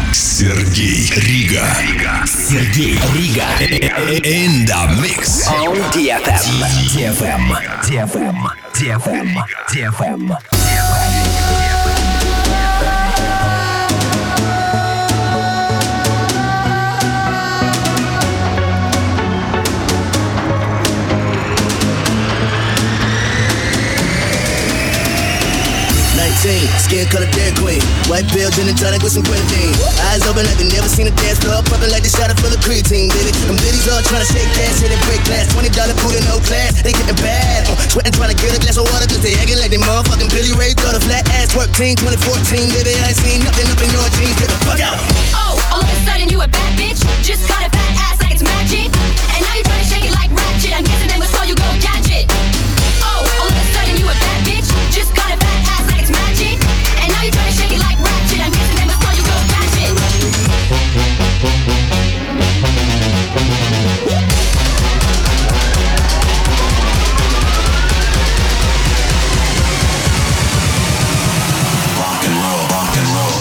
Сергей Рига. Сергей Рига. In the mix. On DFM. DFM. DFM. DFM. DFM. Skin color Dairy Queen, white pill, gin and tonic with some grenadine. Eyes open like they never seen a dance floor, pumping like they shot it full of creatine, baby. Them biddies all tryna shake ass, hit and break glass. $20 food in no class, they getting bad. Sweating tryna get a glass of water, cause they acting like they motherfucking Billy Ray. Got a flat ass work team, 2014, baby. I ain't seen nothing up in your jeans, get the fuck out. Oh, all of a sudden you a bad bitch, just got a fat ass like it's magic. And now you tryna shake it like ratchet, I'm guessing they must call you go gadget. Oh, all of a sudden you a bad bitch, just got a fat ass like it's magic. And now you tryna shake it like ratchet, I'm guessing they must call you go gadget. Rock and roll, rock and roll.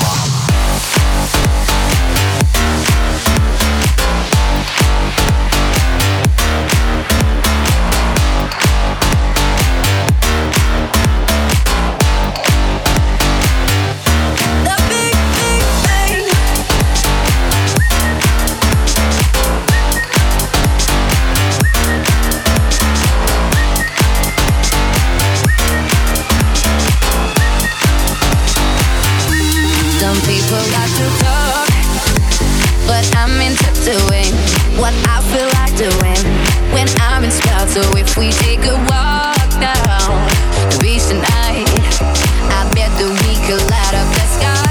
Some people got to talk, but I'm into doing what I feel like doing when I'm inspired. So if we take a walk down the beach tonight, I bet that we could light up the sky.